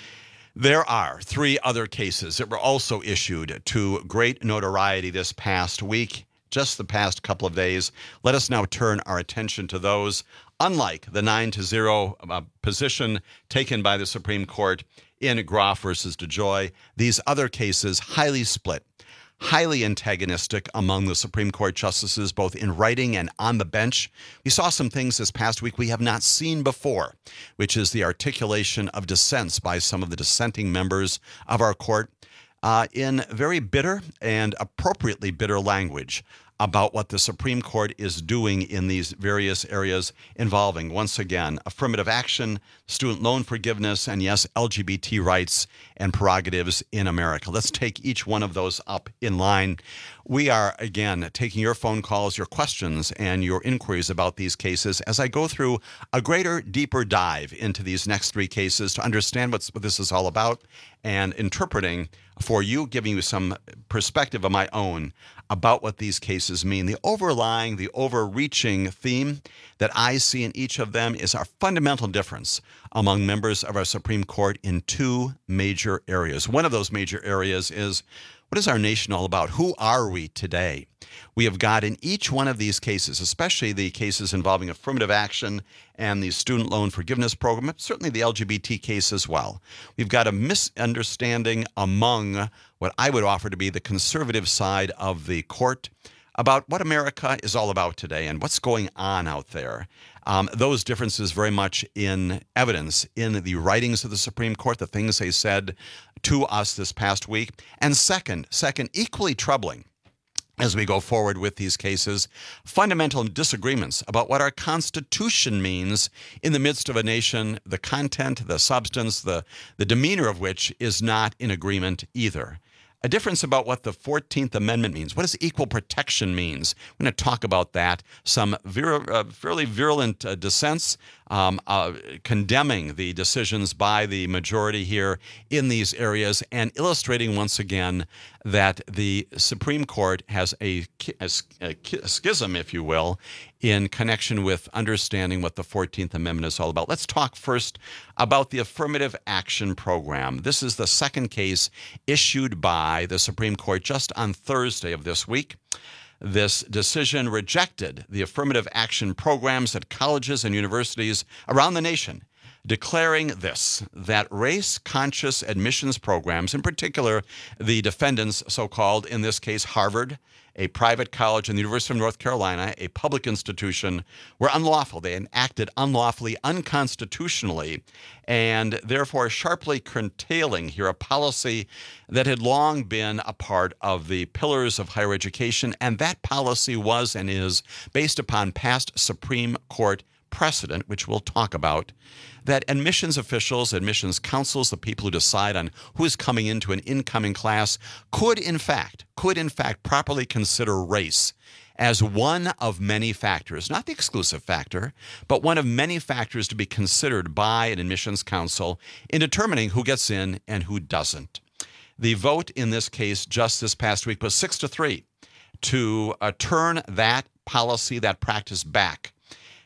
Speaker 15: There are three other cases that were also issued to great notoriety this past week, just the past couple of days. Let us now turn our attention to those. Unlike the nine to zero uh, position taken by the Supreme Court in Groff versus DeJoy, these other cases highly split, highly antagonistic among the Supreme Court justices, both in writing and on the bench. We saw some things this past week we have not seen before, which is the articulation of dissents by some of the dissenting members of our court uh, in very bitter and appropriately bitter language about what the Supreme Court is doing in these various areas involving, once again, affirmative action, student loan forgiveness, and yes, L G B T rights and prerogatives in America. Let's take each one of those up in line. We are, again, taking your phone calls, your questions, and your inquiries about these cases as I go through a greater, deeper dive into these next three cases to understand what's, what this is all about and interpreting for you, giving you some perspective of my own about what these cases mean. The overlying, the overreaching theme that I see in each of them is our fundamental difference among members of our Supreme Court in two major areas. One of those major areas is, what is our nation all about? Who are we today? We have got in each one of these cases, especially the cases involving affirmative action and the student loan forgiveness program, certainly the L G B T case as well, we've got a misunderstanding among what I would offer to be the conservative side of the court about what America is all about today and what's going on out there. Um, those differences very much in evidence in the writings of the Supreme Court, the things they said to us this past week. And second, second, equally troubling, as we go forward with these cases, fundamental disagreements about what our Constitution means in the midst of a nation, the content, the substance, the, the demeanor of which is not in agreement either. A difference about what the fourteenth Amendment means. What does equal protection means? We're going to talk about that. Some vir- uh, fairly virulent uh, dissents um, uh, condemning the decisions by the majority here in these areas and illustrating once again that the Supreme Court has a, a, a schism, if you will, in connection with understanding what the fourteenth Amendment is all about. Let's talk first about the affirmative action program. This is the second case issued by the Supreme Court just on Thursday of this week. This decision rejected the affirmative action programs at colleges and universities around the nation, declaring this, that race-conscious admissions programs, in particular the defendants, so-called, in this case, Harvard, a private college, and the University of North Carolina, a public institution, were unlawful. They acted unlawfully, unconstitutionally, and therefore sharply curtailing here a policy that had long been a part of the pillars of higher education, and that policy was and is based upon past Supreme Court precedent, which we'll talk about, that admissions officials, admissions councils, the people who decide on who is coming into an incoming class, could in fact, could in fact properly consider race as one of many factors, not the exclusive factor, but one of many factors to be considered by an admissions council in determining who gets in and who doesn't. The vote in this case just this past week was six to three to uh, turn that policy, that practice back.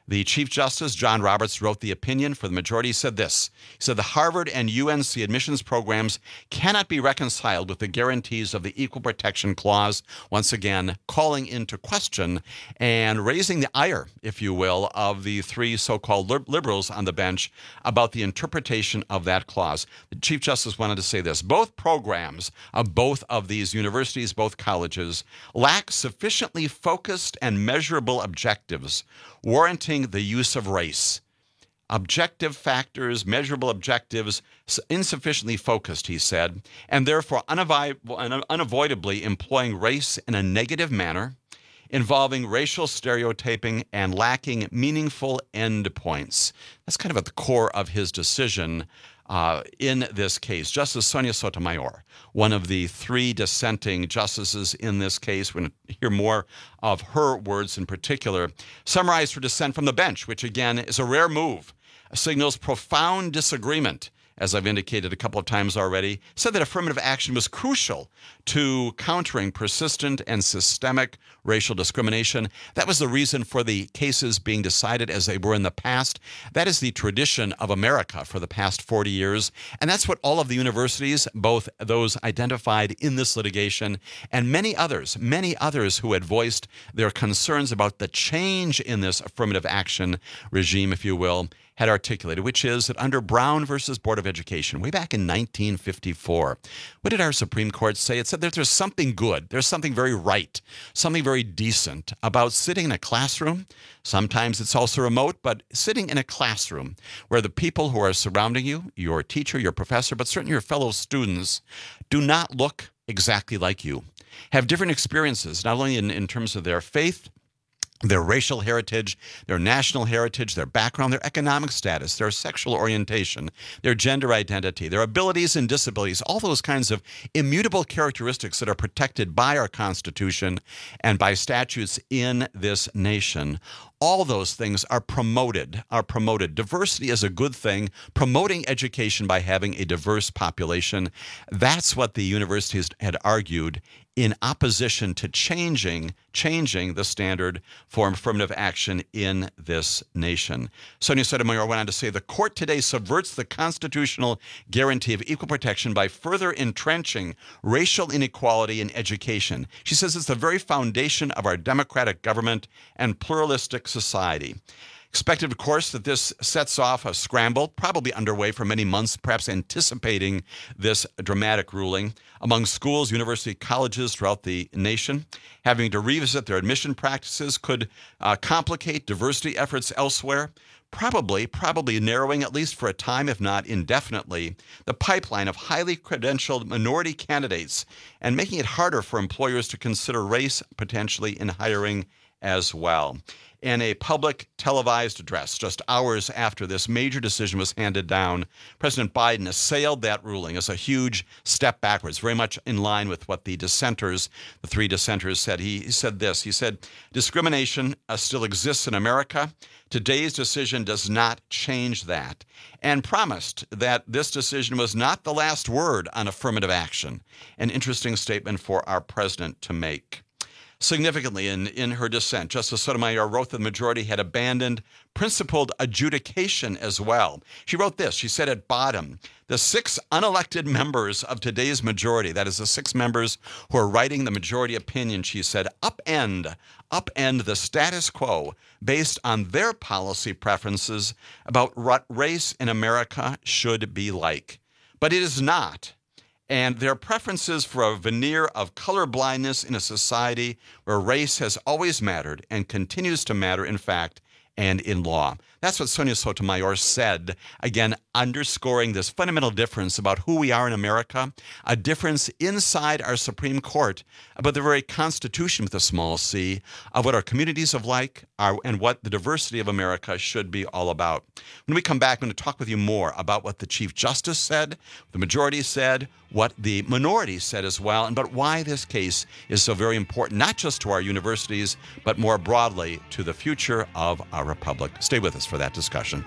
Speaker 15: The Chief Justice, John Roberts, wrote the opinion for the majority. He said this. He said the Harvard and U N C admissions programs cannot be reconciled with the guarantees of the Equal Protection Clause, once again calling into question and raising the ire, if you will, of the three so-called liberals on the bench about the interpretation of that clause. The Chief Justice wanted to say this. Both programs of both of these universities, both colleges, lack sufficiently focused and measurable objectives warranting the use of race. Objective factors, measurable objectives, insufficiently focused, he said, and therefore unavo- unavoidably employing race in a negative manner, involving racial stereotyping and lacking meaningful endpoints. That's kind of at the core of his decision uh, in this case. Justice Sonia Sotomayor, one of the three dissenting justices in this case, we're going to hear more of her words in particular, summarized her dissent from the bench, which again is a rare move, signals profound disagreement, as I've indicated a couple of times already, said that affirmative action was crucial to countering persistent and systemic racial discrimination. That was the reason for the cases being decided as they were in the past. That is the tradition of America for the past forty years. And that's what all of the universities, both those identified in this litigation and many others, many others who had voiced their concerns about the change in this affirmative action regime, if you will, had articulated, which is that under Brown versus Board of Education, way back in nineteen fifty-four, what did our Supreme Court say? It said that there's something good, there's something very right, something very decent about sitting in a classroom. Sometimes it's also remote, but sitting in a classroom where the people who are surrounding you, your teacher, your professor, but certainly your fellow students, do not look exactly like you, have different experiences, not only in, in terms of their faith, their racial heritage, their national heritage, their background, their economic status, their sexual orientation, their gender identity, their abilities and disabilities, all those kinds of immutable characteristics that are protected by our Constitution and by statutes in this nation. All those things are promoted, are promoted. Diversity is a good thing. Promoting education by having a diverse population, that's what the universities had argued in opposition to changing, changing the standard for affirmative action in this nation. Sonia Sotomayor went on to say, the court today subverts the constitutional guarantee of equal protection by further entrenching racial inequality in education. She says it's the very foundation of our democratic government and pluralistic society. Expected, of course, that this sets off a scramble, probably underway for many months, perhaps anticipating this dramatic ruling, among schools, university, colleges throughout the nation. Having to revisit their admission practices could uh, complicate diversity efforts elsewhere, probably, probably narrowing, at least for a time, if not indefinitely, the pipeline of highly credentialed minority candidates and making it harder for employers to consider race potentially in hiring as well. In a public televised address just hours after this major decision was handed down, President Biden assailed that ruling as a huge step backwards, very much in line with what the dissenters, the three dissenters said. He, he said this, he said, discrimination uh, still exists in America. Today's decision does not change that, and promised that this decision was not the last word on affirmative action. An interesting statement for our president to make. Significantly, in, in her dissent, Justice Sotomayor wrote that the majority had abandoned principled adjudication as well. She wrote this. She said at bottom, the six unelected members of today's majority, that is the six members who are writing the majority opinion, she said, upend, upend the status quo based on their policy preferences about what race in America should be like. But it is not. And their preferences for a veneer of colorblindness in a society where race has always mattered and continues to matter, in fact, and in law. That's what Sonia Sotomayor said, again, underscoring this fundamental difference about who we are in America, a difference inside our Supreme Court about the very Constitution with a small c, of what our communities of like are and what the diversity of America should be all about. When we come back, I'm going to talk with you more about what the Chief Justice said, the majority said, what the minority said as well, and about why this case is so very important, not just to our universities, but more broadly to the future of our republic. Stay with us for that discussion.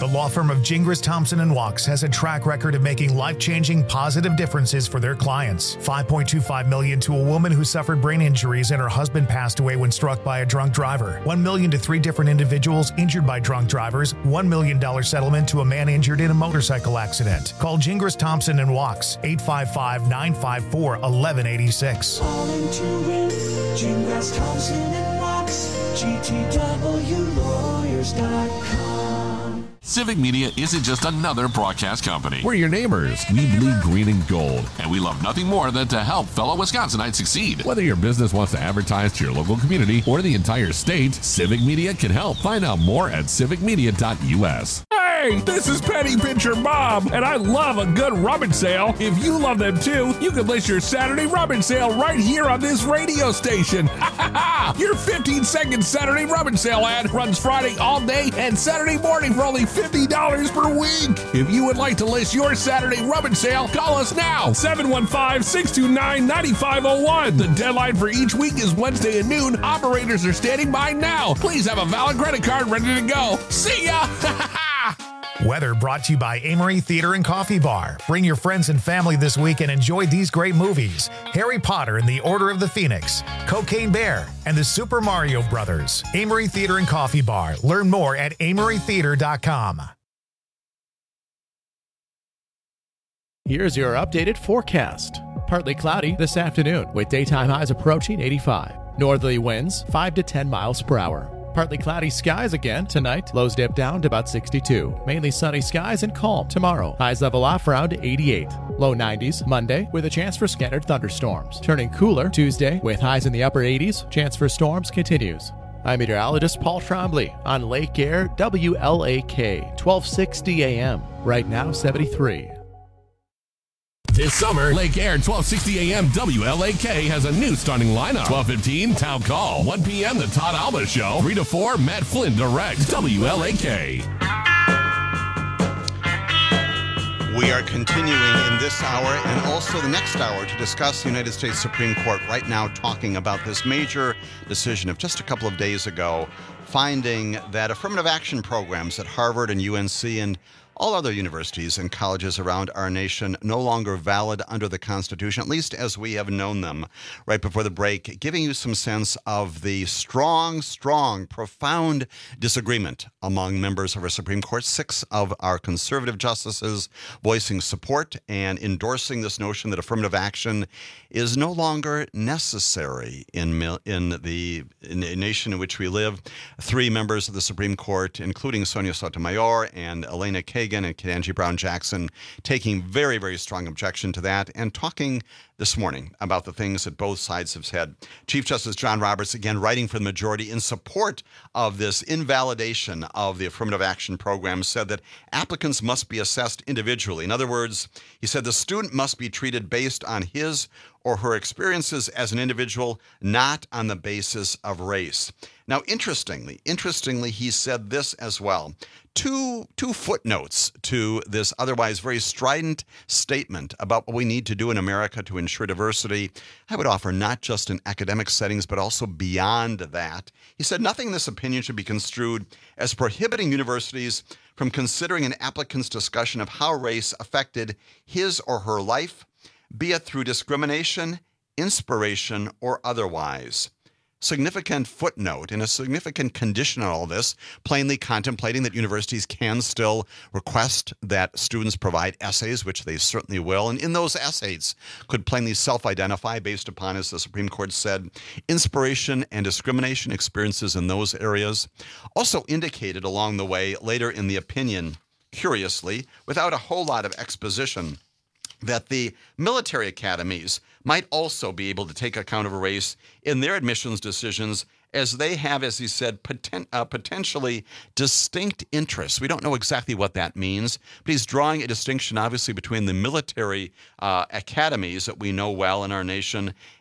Speaker 6: law firm of Gingras, Thompson and Walks has a track record of making life-changing positive differences for their clients. five point two five million dollars to a woman who suffered brain injuries and her husband passed away when struck by a drunk driver. one million dollars to three different individuals injured by drunk drivers. one million dollars settlement to a man injured in a motorcycle accident. Call Gingras, Thompson and Walks, eight five five, nine five four, one one eight six.
Speaker 12: Calling to win, Gingras, Thompson and Walks, G T W lawyers dot com.
Speaker 21: Civic Media isn't just another broadcast company.
Speaker 5: We're your neighbors. We bleed green and gold.
Speaker 21: And we love nothing more than to help fellow Wisconsinites succeed.
Speaker 5: Whether your business wants to advertise to your local community or the entire state, Civic Media can help. Find out more at civic media dot U S. Hey, this is Penny Pincher Bob, and I love a good rummage sale. If you love them too, you can list your Saturday rummage sale right here on this radio station. Ha ha ha! Your fifteen second Saturday rummage sale ad runs Friday all day and Saturday morning for only fifty dollars per week. If you would like to list your Saturday rummage sale, call us now, seven one five, six two nine, nine five zero one. The deadline for each week is Wednesday at noon. Operators are standing by now. Please have a valid credit card ready to go. See ya!
Speaker 6: Weather brought to you by Amory Theater and Coffee Bar. Bring your friends and family this week and enjoy these great movies: Harry Potter and the Order of the Phoenix, Cocaine Bear, and the Super Mario Brothers. Amory Theater and Coffee Bar. Learn more at amory theater dot com.
Speaker 22: Here's your updated forecast. Partly cloudy this afternoon with daytime highs approaching eighty-five. Northerly winds five to ten miles per hour. Partly cloudy skies again tonight. Lows dip down to about sixty-two. Mainly sunny skies and calm tomorrow. Highs level off around eighty-eight. Low nineties Monday with a chance for scattered thunderstorms. Turning cooler Tuesday with highs in the upper eighties. Chance for storms continues. I'm meteorologist Paul Trombley on Lake Air W L A K, twelve sixty A M. Right now seventy-three.
Speaker 5: This summer, Lake Air twelve sixty A M W L A K has a new starting lineup. twelve fifteen, Town Call. one p.m., The Todd Alba Show. three to four, Matt Flynn Direct. W L A K.
Speaker 15: We are continuing in this hour and also the next hour to discuss the United States Supreme Court right now talking about this major decision of just a couple of days ago, finding that affirmative action programs at Harvard and U N C and all other universities and colleges around our nation no longer valid under the Constitution, at least as we have known them. Right before the break, giving you some sense of the strong, strong, profound disagreement among members of our Supreme Court. Six of our conservative justices voicing support and endorsing this notion that affirmative action is no longer necessary in in the in the nation in which we live. Three members of the Supreme Court, including Sonia Sotomayor and Elena Kagan and Ketanji Brown Jackson, taking very, very strong objection to that and talking this morning about the things that both sides have said. Chief Justice John Roberts, again, writing for the majority in support of this invalidation of the affirmative action program, said that applicants must be assessed individually. In other words, he said the student must be treated based on his or her experiences as an individual, not on the basis of race. Now, interestingly, interestingly, he said this as well. Two, two footnotes to this otherwise very strident statement about what we need to do in America to ensure diversity. I would offer not just in academic settings, but also beyond that. He said nothing in this opinion should be construed as prohibiting universities from considering an applicant's discussion of how race affected his or her life, be it through discrimination, inspiration, or otherwise. Significant footnote and a significant condition on all this, plainly contemplating that universities can still request that students provide essays, which they certainly will, and in those essays could plainly self-identify based upon, as the Supreme Court said, inspiration and discrimination experiences in those areas. Also indicated along the way later in the opinion, curiously, without a whole lot of exposition, that the military academies might also be able to take account of race in their admissions decisions, as they have, as he said, poten- uh, potentially distinct interests. We don't know exactly what that means, but he's drawing a distinction, obviously, between the military uh, academies that we know well in our nation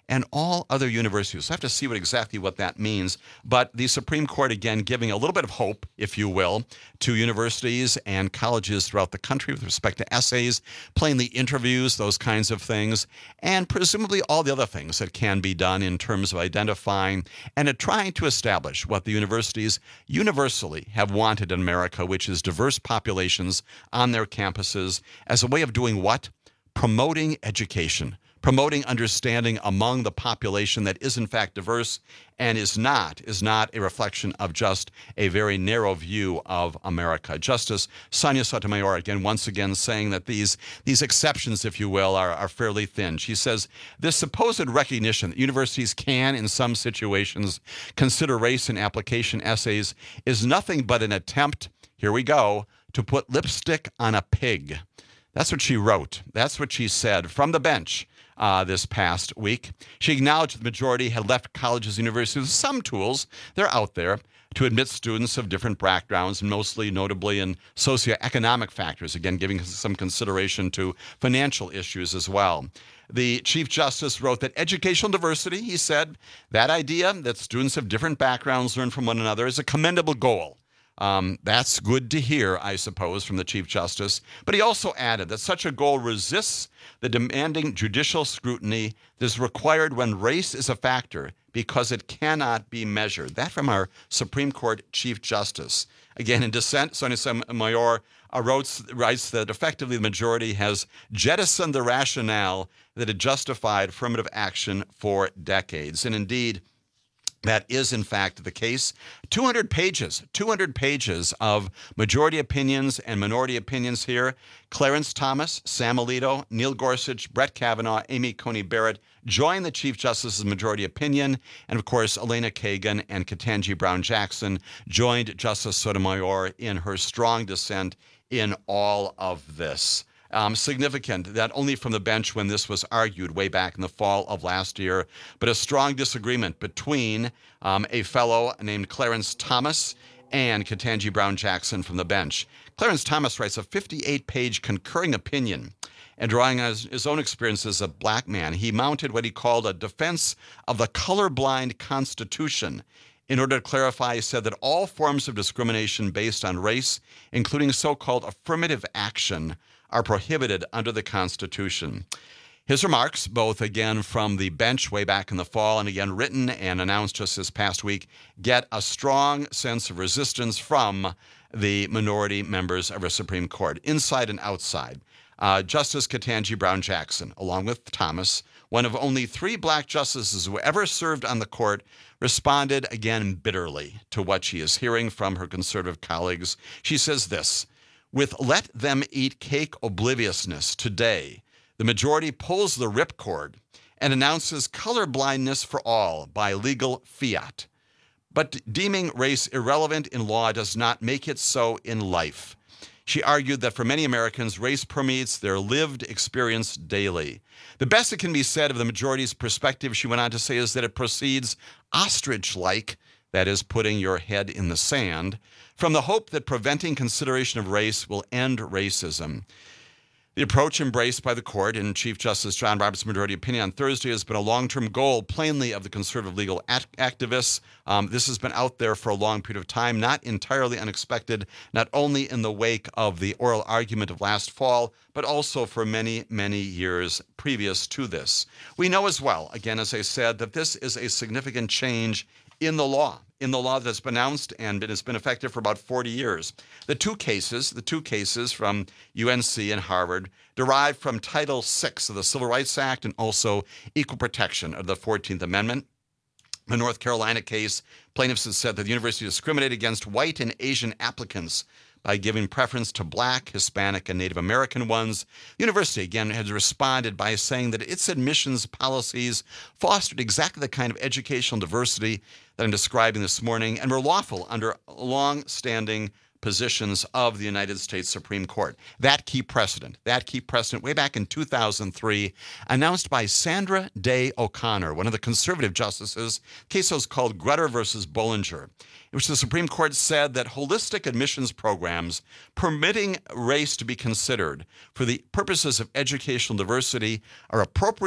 Speaker 15: and all other universities. So I have to see what exactly what that means. But the Supreme Court, again, giving a little bit of hope, if you will, to universities and colleges throughout the country with respect to essays, plainly interviews, those kinds of things, and presumably all the other things that can be done in terms of identifying and trying to establish what the universities universally have wanted in America, which is diverse populations on their campuses as a way of doing what? Promoting education. Promoting understanding among the population that is in fact diverse and is not is not a reflection of just a very narrow view of America. Justice Sonia Sotomayor, again, once again saying that these these exceptions, if you will, are, are fairly thin. She says this supposed recognition that universities can, in some situations, consider race in application essays is nothing but an attempt, here we go, to put lipstick on a pig. That's what she wrote. That's what she said from the bench. Uh, this past week. She acknowledged the majority had left colleges and universities with some tools, they're out there, to admit students of different backgrounds, mostly notably in socioeconomic factors, again, giving some consideration to financial issues as well. The Chief Justice wrote that educational diversity, he said, that idea that students of different backgrounds learn from one another is a commendable goal. Um, that's good to hear, I suppose, from the Chief Justice. But he also added that such a goal resists the demanding judicial scrutiny that is required when race is a factor because it cannot be measured. That from our Supreme Court Chief Justice. Again, in dissent, Sonia Sotomayor uh, wrote, writes that effectively the majority has jettisoned the rationale that had justified affirmative action for decades. And indeed, that is, in fact, the case. two hundred pages, two hundred pages of majority opinions and minority opinions here. Clarence Thomas, Sam Alito, Neil Gorsuch, Brett Kavanaugh, Amy Coney Barrett join the Chief Justice's majority opinion. And, of course, Elena Kagan and Ketanji Brown Jackson joined Justice Sotomayor in her strong dissent in all of this. Um, significant that only from the bench when this was argued way back in the fall of last year, but a strong disagreement between um, a fellow named Clarence Thomas and Ketanji Brown Jackson from the bench. Clarence Thomas writes a fifty-eight page concurring opinion, and drawing on his, his own experience as a black man, he mounted what he called a defense of the colorblind Constitution. In order to clarify, he said that all forms of discrimination based on race, including so-called affirmative action, are prohibited under the Constitution. His remarks, both again from the bench way back in the fall and again written and announced just this past week, get a strong sense of resistance from the minority members of our Supreme Court, inside and outside. Uh, Justice Ketanji Brown Jackson, along with Thomas, one of only three black justices who ever served on the court, responded again bitterly to what she is hearing from her conservative colleagues. She says this: with let them eat cake obliviousness today, the majority pulls the ripcord and announces colorblindness for all by legal fiat. But deeming race irrelevant in law does not make it so in life. She argued that for many Americans, race permeates their lived experience daily. The best that can be said of the majority's perspective, she went on to say, is that it proceeds ostrich-like, that is, putting your head in the sand, from the hope that preventing consideration of race will end racism. The approach embraced by the court in Chief Justice John Roberts' majority opinion on Thursday has been a long-term goal, plainly, of the conservative legal act- activists. Um, this has been out there for a long period of time, not entirely unexpected, not only in the wake of the oral argument of last fall, but also for many, many years previous to this. We know as well, again, as I said, that this is a significant change in the law, in the law that's been announced and it has been effective for about forty years. The two cases, the two cases from U N C and Harvard derive from Title six of the Civil Rights Act and also equal protection of the fourteenth Amendment. The North Carolina case, plaintiffs have said that the university discriminated against white and Asian applicants by giving preference to black, Hispanic, and Native American ones. The university, again, has responded by saying that its admissions policies fostered exactly the kind of educational diversity that I'm describing this morning and were lawful under long-standing positions of the United States Supreme Court. That key precedent, that key precedent way back in two thousand three, announced by Sandra Day O'Connor, one of the conservative justices. The case was called Grutter versus Bollinger, in which the Supreme Court said that holistic admissions programs permitting race to be considered for the purposes of educational diversity are appropriate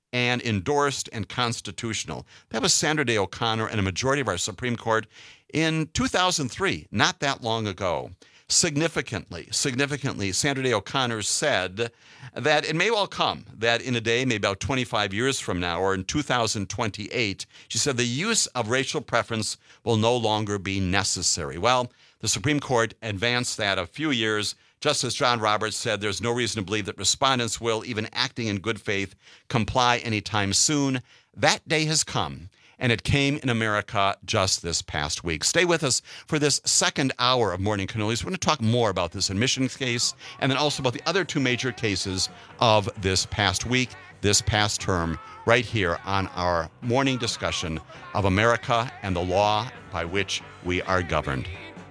Speaker 15: and endorsed and constitutional. That was Sandra Day O'Connor and a majority of our Supreme Court in two thousand three, not that long ago. Significantly, significantly, Sandra Day O'Connor said that it may well come that in a day, maybe about twenty-five years from now, or in two thousand twenty-eight, she said the use of racial preference will no longer be necessary. Well, the Supreme Court advanced that a few years. Justice John Roberts said there's no reason to believe that respondents will, even acting in good faith, comply anytime soon. That day has come, and it came in America just this past week. Stay with us for this second hour of Morning Cannolis. We're going to talk more about this admissions case and then also about the other two major cases of this past week, this past term, right here on our morning discussion of America and the law by which we are governed.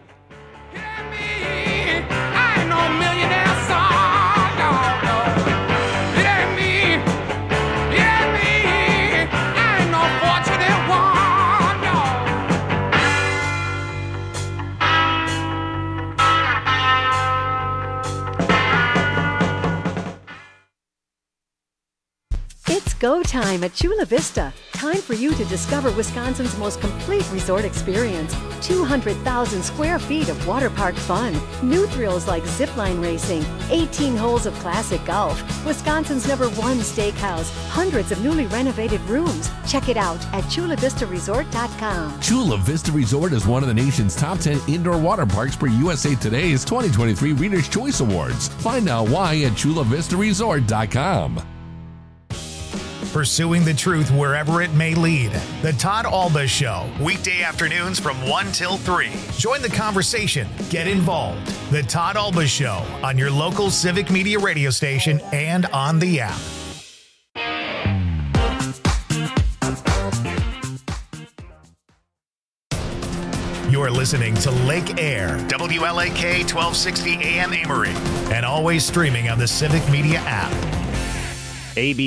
Speaker 2: It's go time at Chula Vista. Time for you to discover Wisconsin's most complete resort experience. two hundred thousand square feet of water park fun. New thrills like zipline racing. eighteen holes of classic golf. Wisconsin's number one steakhouse. Hundreds of newly renovated rooms. Check it out at chula vista resort dot com.
Speaker 4: Chula Vista Resort is one of the nation's top ten indoor water parks per U S A Today's twenty twenty-three Reader's Choice Awards. Find out why at chula vista resort dot com.
Speaker 6: Pursuing the truth wherever it may lead. The Todd Alba Show, weekday afternoons from one till three. Join the conversation. Get involved. The Todd Alba Show on your local Civic Media radio station and on the app. You're listening to Lake Air, W L A K twelve sixty A M Amory, and always streaming on the Civic Media app.
Speaker 1: A B